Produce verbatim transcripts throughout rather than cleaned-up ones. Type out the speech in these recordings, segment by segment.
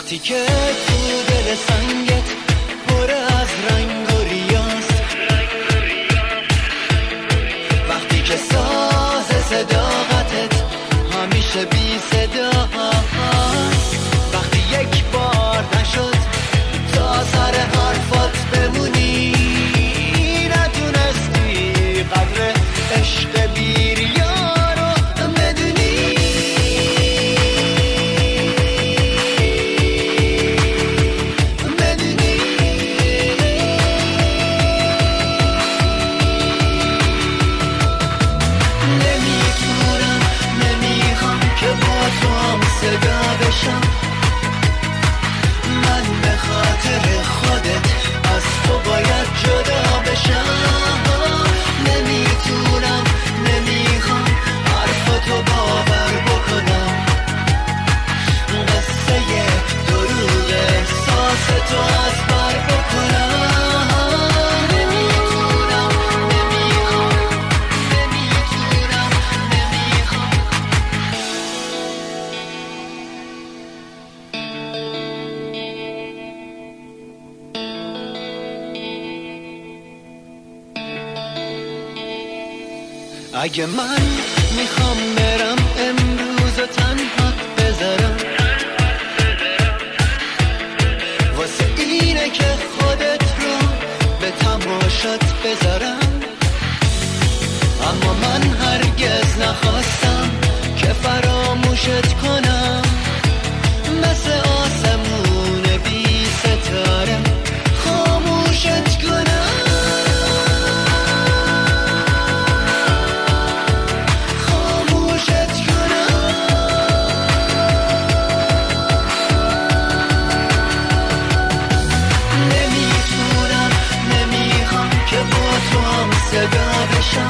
وقتی که تو دل سنگت پر از رنگ و ریاست، وقتی که ساز صداقتت همیشه بی صدا هست، وقتی یک بار نشد تا سر حرفات بمونی، نتونستی قدر عشق بیریا رو بدونی، بدونی نمیتونم نمیخوام که با تو هم صدا بشم، من به خاطر خودت از تو باید جدا بشم، نمیتونم نمیخوام حرفتو باور بکنم، قصه دروغ احساس تو از بر بکنم، نمیتونم نمیخوام نمیتونم نمیخوام. اگه من میخوام برم امروز و تنها بذارم، واسه اینه که خودت رو به تماشات بذارم، اما من هرگز نخواستم که فراموشت کنم، مثل آسمون بی ستاره خاموشت کنم، صدا بشم،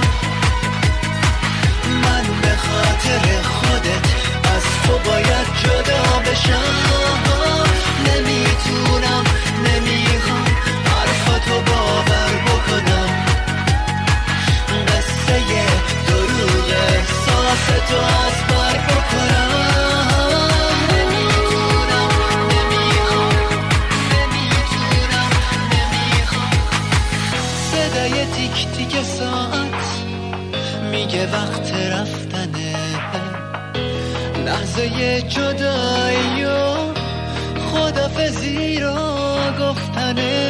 من به خاطر خودت از تو باید جدا بشم، نمیتونم نمیخوام حرفتو باور بکنم، قصه دروغ احساس تو از بر بکنم، نمیتونم نمیخوام نمیتونم نمیخوام. صدای تیک تیک ساعت میگه وقت رفتنه، لحظه جدایی و خدافزی رو گفتنه،